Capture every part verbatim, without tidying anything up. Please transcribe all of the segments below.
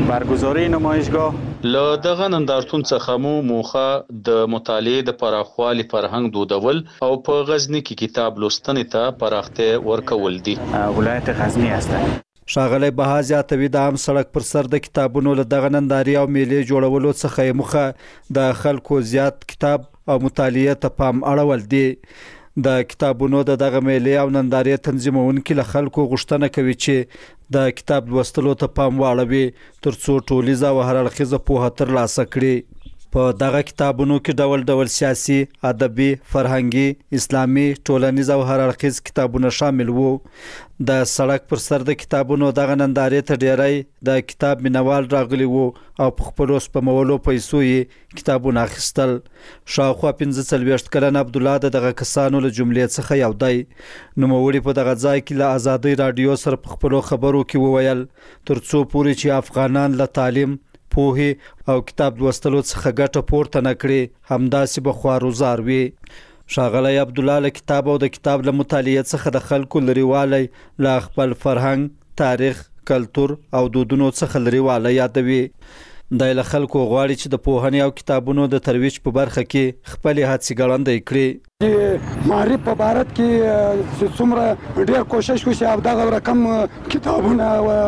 برگزاری نمایشگاه له دغه نندارتون څخه مو موخه د مطالعې د پراخوالي فرهنګ دودول او په غزنی کې کتاب لوستنې ته پراختیا ورکول دي. ولایت غزنی هستند. ښاغلی بها زیاتوي د عام سړک پر سر د کتابونو له دغه نندارې او میلې جوړولو څخه یې موخه د خلکو زیات کتاب او مطالعې ته پام اړول دي. د کتابونو د دغه میلې او نندارې تنظیمونکي له خلکو غوښتنه کوي چې د کتاب لوستلو ته پام واړوي ترڅو ټولیزه او هر اړخیزه پوهه ترلاسه کړي. په دغه کتابونو کې ډول ډول سیاسي، ادبي، فرهنګي، اسلامي، ټولنیز او هر اړخیز کتابونه شامل وو. د سړک پر سر د کتابونو دغه نندارې ته ډیری د کتاب مینوال راغلي وو او په خپلو سپمولو پیسو یې کتابونه اخیستل. شاوخوا پنځه څلوېښت کلن عبدالله د دغه کسانو له جملې څخه یو دی. نوموړي په دغه ځای کې له ازادۍ راډیو سره په خپلو خبرو کې وویل ترڅو پورې چې افغانان له تعلیم، پوهې او کتاب لوستلو څخه ګټه پورته نه کړي همداسې به خوارو وي. ښاغلی عبدالله له کتاب او د کتاب له مطالعې څخه د خلکو لرېوالی له خپل فرهنګ، تاریخ، کلتور او دودونو څخه لرېوالی یادوي. دی له خلکو غواړي چې د پوهنې او کتابونو د ترویج په برخه کې خپلې هڅې ګړندۍ کړي. معرف په بارت کې څومره ډېر کوشش وشي او دغه رقم کتابونه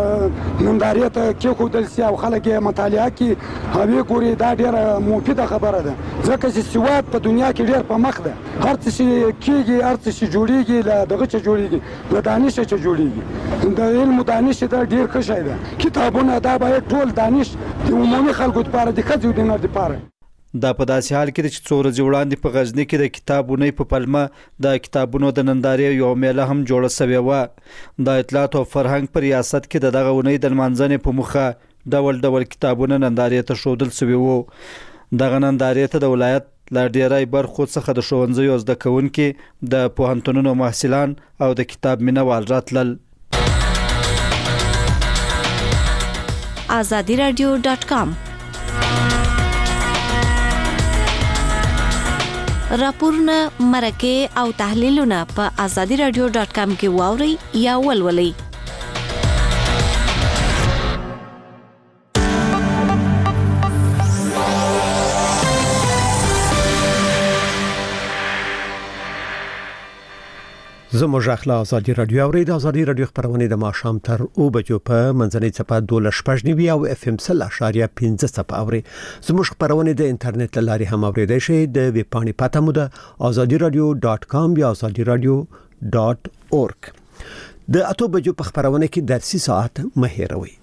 نندارې ته کېښودل سي او خلک یې مطالعه کړي او یې ګوري دا ډېره مفیده خبره ده ځکه چې سواد په دنیا کې ډېر په مخ ده. هر څه چې کېږي هر څه چې جوړېږي له دغه څه جوړېږي له دانشه چې جوړېږي. د علم دانش دا ډېر ښه شی ده. کتابونه دا باید ټول دانش د عمومي خلکو دپاره د ښځو د نر دپاره. دا په داسې حال کې چې څو ورځې وړاندې په غزني کې د کتابونې په پلمه د کتابونو د نندارې یو میله هم جوړه سوې وه. د اطلاعات او فرهنګ په ریاست کې د دغه اونۍ د لمانځنې په موخه ډول ډول کتابونه نندارې ته ښودل سوي وو. دغه نندارې ته د ولایت له ډیری برخو څخه د ښوونځیو زده کوونکي، د پوهنتونونو محصلان او د کتاب مینوال راتلل. آزادی رادیو ډاټ کام راپورونه، مرکې او تحلیلونه په آزادی رادیو ډاټ کام کې واورئ یا ولولئ. زموږ اخلا آزادی رادیو اوري د آزادی رادیو خبرونه د ماښام تر او بجو په منځنۍ صفه دوله شپږ نیوي او اف ام سل اشاریه پنځه صفه اوري. زموږ خبرونه د انټرنیټ لاري هم اوریدای شئ. د ویب پاڼې پته مو ده آزادی رادیو ډاټ کام یا آزادی رادیو ډاټ اورګ. د اته بجو په خبرونه کې درسي ساعت مه هېروئ.